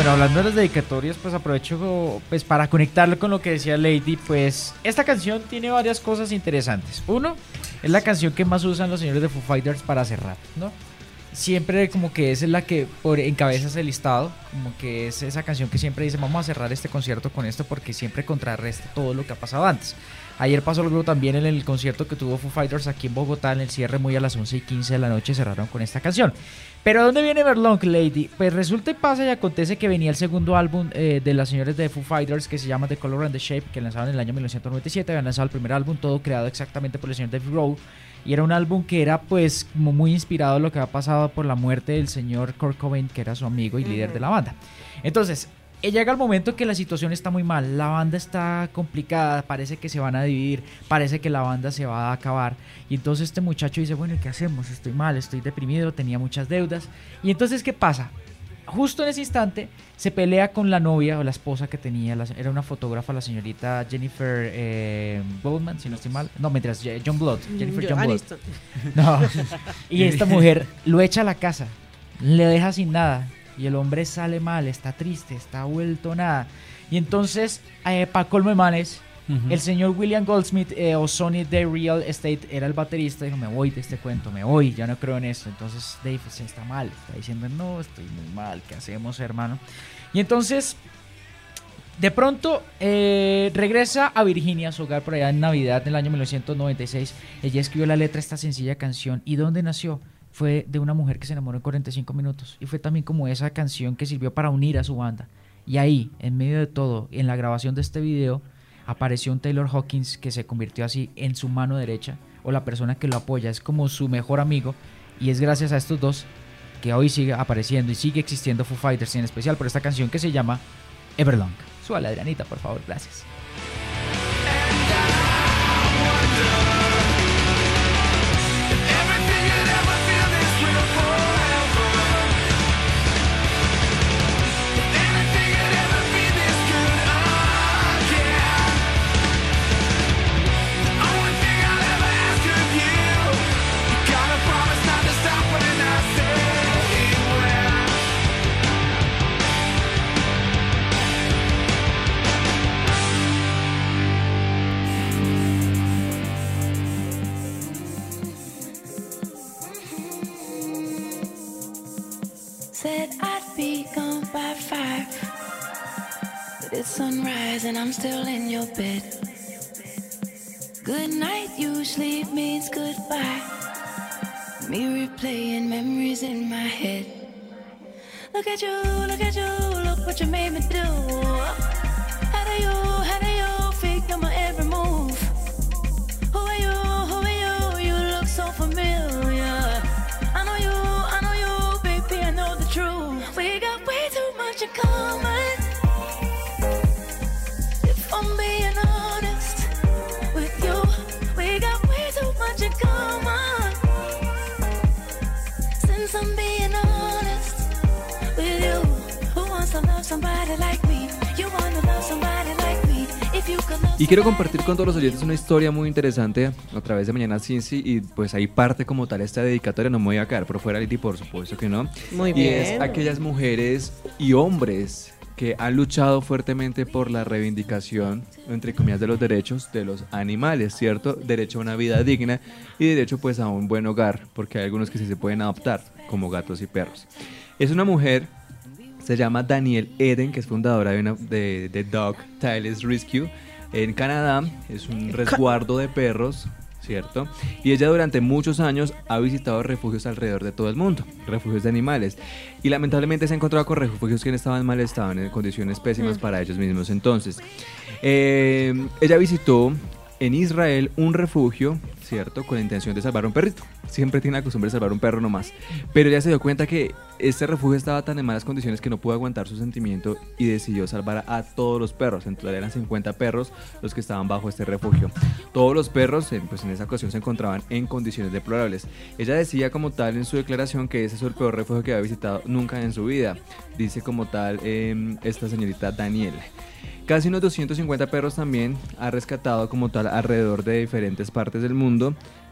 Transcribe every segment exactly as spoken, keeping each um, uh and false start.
Bueno, hablando de las dedicatorias, pues aprovecho pues para conectarlo con lo que decía Lady. Pues esta canción tiene varias cosas interesantes. Uno, es la canción que más usan los señores de Foo Fighters para cerrar, ¿no? Siempre como que es la que por encabeza ese listado, como que es esa canción que siempre dice vamos a cerrar este concierto con esto porque siempre contrarresta todo lo que ha pasado antes. Ayer pasó algo también en el concierto que tuvo Foo Fighters aquí en Bogotá, en el cierre muy a las once y quince de la noche cerraron con esta canción. Pero ¿dónde viene Everlong, Lady? Pues resulta y pasa y acontece que venía el segundo álbum eh, de las señores de Foo Fighters que se llama The Color and the Shape, que lanzaron en el año mil novecientos noventa y siete, habían lanzado el primer álbum, todo creado exactamente por el señor Dave Grohl. Y era un álbum que era pues como muy inspirado en lo que había pasado por la muerte del señor Kurt Cobain, que era su amigo y líder de la banda. Entonces, llega el momento que la situación está muy mal, la banda está complicada, parece que se van a dividir, parece que la banda se va a acabar. Y entonces este muchacho dice, bueno, ¿y qué hacemos? Estoy mal, estoy deprimido, tenía muchas deudas. Y entonces, ¿qué pasa? Justo en ese instante se pelea con la novia o la esposa que tenía, la, era una fotógrafa, la señorita Jennifer eh, Goldman, si no estoy mal. No, mientras John Blood, Jennifer Yo, John Blood. Aniston. No. Y esta mujer lo echa a la casa, le deja sin nada. Y el hombre sale mal, está triste, está vuelto nada. Y entonces, eh, para colmo de males, uh-huh. el señor William Goldsmith eh, o Sonny de Real Estate era el baterista. Dijo, me voy de este cuento, me voy, ya no creo en esto. Entonces Dave se está mal, está diciendo, no, estoy muy mal, ¿qué hacemos, hermano? Y entonces, de pronto, eh, regresa a Virginia, a su hogar por allá en Navidad del año mil novecientos noventa y seis. Ella escribió la letra de esta sencilla canción. ¿Y dónde nació? Fue de una mujer que se enamoró en cuarenta y cinco minutos. Y fue también como esa canción que sirvió para unir a su banda. Y ahí, en medio de todo, en la grabación de este video, apareció un Taylor Hawkins que se convirtió así en su mano derecha, o la persona que lo apoya, es como su mejor amigo. Y es gracias a estos dos que hoy sigue apareciendo y sigue existiendo Foo Fighters, y en especial por esta canción que se llama Everlong. Súbale, Adrianita, por favor, gracias. Said I'd be gone by five, but it's sunrise and I'm still in your bed. Good night usually means goodbye. Me replaying memories in my head. Look at you, look at you, look what you made me do. How do you, how do you figure my every move? Who are you, who are you, you look so familiar. I know you, I know you, baby, I know the truth. We got way too much in common. If I'm being honest with you, we got way too much in common. Since I'm being honest with you, who wants to love somebody like me? You wanna love somebody like me. If you could love. Y quiero compartir con todos los oyentes una historia muy interesante a través de Mañana Cincy, y pues ahí parte como tal esta dedicatoria. No me voy a quedar por fuera, Liti, por supuesto que no. Muy y bien. es aquellas mujeres y hombres que han luchado fuertemente por la reivindicación, entre comillas, de los derechos de los animales, ¿cierto? Derecho a una vida digna y derecho pues a un buen hogar, porque hay algunos que sí se pueden adoptar, como gatos y perros. Es una mujer, se llama Danielle Eden, que es fundadora de, una, de, de Dog Tiles Rescue en Canadá. Es un resguardo de perros, ¿cierto? Y ella durante muchos años ha visitado refugios alrededor de todo el mundo, refugios de animales, y lamentablemente se ha encontrado con refugios que estaban en mal estado, en condiciones pésimas para ellos mismos. Entonces, eh, ella visitó en Israel un refugio, ¿cierto?, con la intención de salvar un perrito. Siempre tiene la costumbre de salvar un perro nomás. Pero ella se dio cuenta que este refugio estaba tan en malas condiciones que no pudo aguantar su sentimiento y decidió salvar a todos los perros. En total eran cincuenta perros los que estaban bajo este refugio. Todos los perros, pues en esa ocasión, se encontraban en condiciones deplorables. Ella decía como tal en su declaración que ese es el peor refugio que había visitado nunca en su vida. Dice como tal eh, esta señorita Daniela. Casi unos doscientos cincuenta perros también ha rescatado como tal alrededor de diferentes partes del mundo.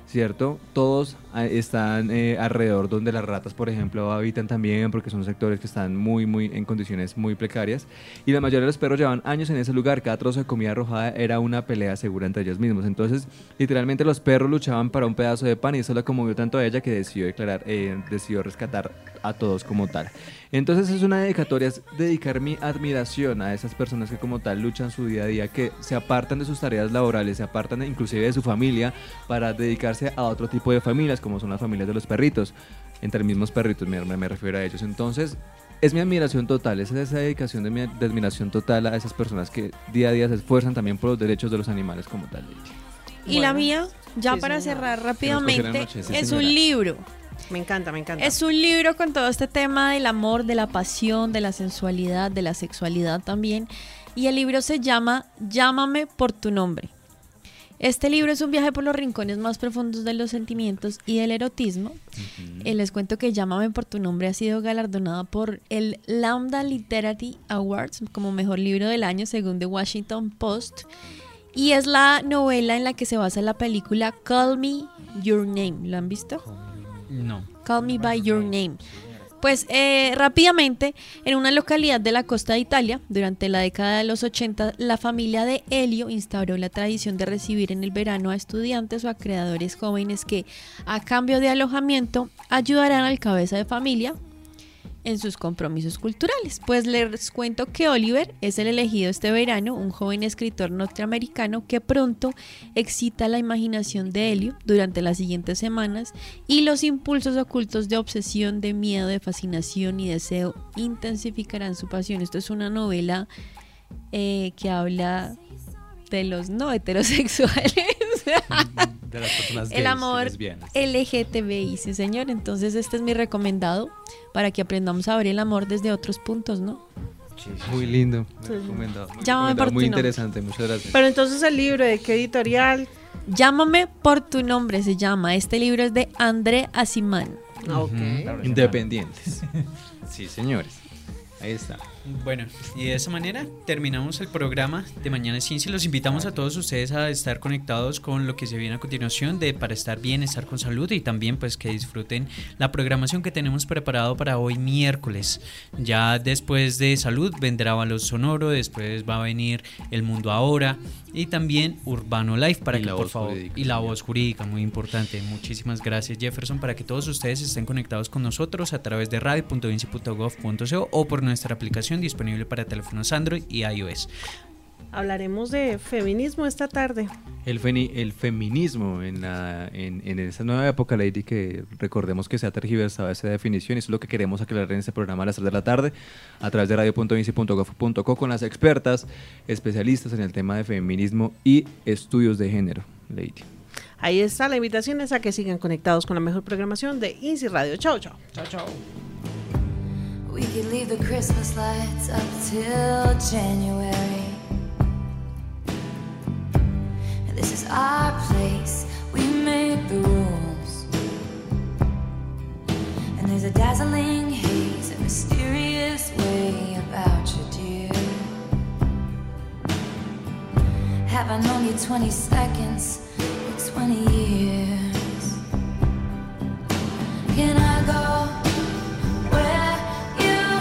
¿cierto? Todos ah, están eh, alrededor donde las ratas, por ejemplo, habitan también, porque son sectores que están muy, muy en condiciones muy precarias. Y la mayoría de los perros llevan años en ese lugar. Cada trozo de comida arrojada era una pelea segura entre ellos mismos. Entonces, literalmente los perros luchaban para un pedazo de pan y eso la conmovió tanto a ella que decidió declarar, eh, decidió rescatar a todos como tal. Entonces es una dedicatoria, es dedicar mi admiración a esas personas que como tal luchan su día a día, que se apartan de sus tareas laborales, se apartan de, inclusive de su familia para dedicarse a otro tipo de familias, como son las familias de los perritos, entre mismos perritos me, me, me refiero a ellos. Entonces es mi admiración total, es esa dedicación de mi de admiración total a esas personas que día a día se esfuerzan también por los derechos de los animales como tal. Y Bueno, la mía, ya sí, para señora. cerrar Que nos rápidamente, cogieron noche, sí, es señora. un libro. Me encanta, me encanta. Es un libro con todo este tema del amor, de la pasión, de la sensualidad, de la sexualidad también. Y el libro se llama Llámame por tu nombre. Este libro es un viaje por los rincones más profundos de los sentimientos y del erotismo. Eh, les cuento que Llámame por tu nombre ha sido galardonado por el Lambda Literary Awards como mejor libro del año según The Washington Post. Y es la novela en la que se basa la película Call Me Your Name. ¿Lo han visto? No. Call Me By Your Name. Pues eh, rápidamente, en una localidad de la costa de Italia, durante la década de los ochenta, la familia de Elio instauró la tradición de recibir en el verano a estudiantes o a creadores jóvenes que, a cambio de alojamiento, ayudarán al cabeza de familia en sus compromisos culturales. Pues les cuento que Oliver es el elegido este verano, un joven escritor norteamericano que pronto excita la imaginación de Elio durante las siguientes semanas y los impulsos ocultos de obsesión, de miedo, de fascinación y deseo intensificarán su pasión. Esto es una novela eh, que habla de los no heterosexuales. De las personas El gays y amor lesbianas. L G T B I, sí señor. Entonces este es mi recomendado para que aprendamos a ver el amor desde otros puntos, ¿no? Muy lindo, muy recomendado, muy, Llámame recomendado, por muy tu nombre. interesante, muchas gracias. Pero entonces el libro, ¿de qué editorial? Llámame por tu nombre se llama. Este libro es de André Asimán. Ah, ok. Independientes. Sí, señores. Ahí está. Bueno, y de esa manera terminamos el programa de Mañana es Ciencia. Los invitamos a todos ustedes a estar conectados con lo que se viene a continuación de Para Estar Bien, Estar con Salud, y también pues que disfruten la programación que tenemos preparado para hoy miércoles. Ya después de Salud vendrá Valor Sonoro, después va a venir El Mundo Ahora y también Urbano Life para Y que la por voz favor jurídica, y la señor. voz jurídica, muy importante. Muchísimas gracias, Jefferson, para que todos ustedes estén conectados con nosotros a través de radio punto vinci punto gov punto co o por nuestra aplicación disponible para teléfonos Android y iOS. Hablaremos de feminismo esta tarde. El, feni- el feminismo en, la, en, en esa nueva época, Lady, que recordemos que se ha tergiversado esa definición, y eso es lo que queremos aclarar en este programa a las tres de la tarde a través de radio punto vinci punto gov punto co con las expertas especialistas en el tema de feminismo y estudios de género, Lady. Ahí está, la invitación es a que sigan conectados con la mejor programación de INSI Radio. Chao, chao. Chao, chao. We could leave the Christmas lights up till January. This is our place, we make the rules. And there's a dazzling haze, a mysterious way about you, dear. Have I known you twenty seconds, or twenty years? Can I go where you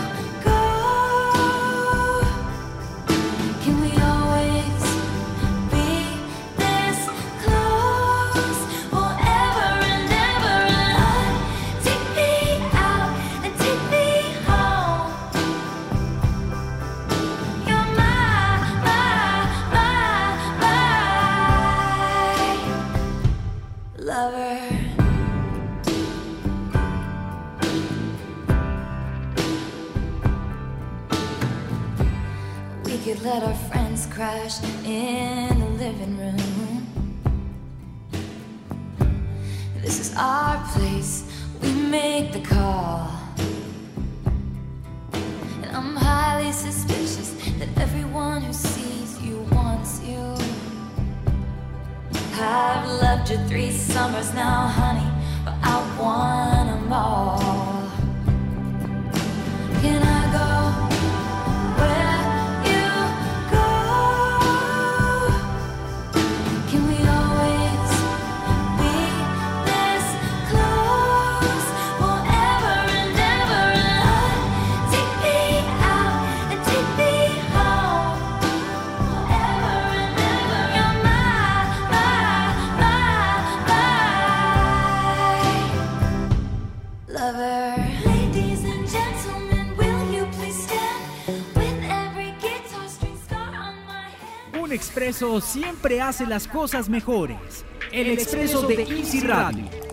go? Can we always be this close forever and ever? And I take me out and take me home. You're my, my, my, my lover. We could let our friends crash in the living room. This is our place, we make the call. And I'm highly suspicious that everyone who sees you wants you. I've loved you three summers now, honey, but I want them all. Can I go where you go? Can we always be Expreso siempre hace las cosas mejores. El Expreso de Easy Radio.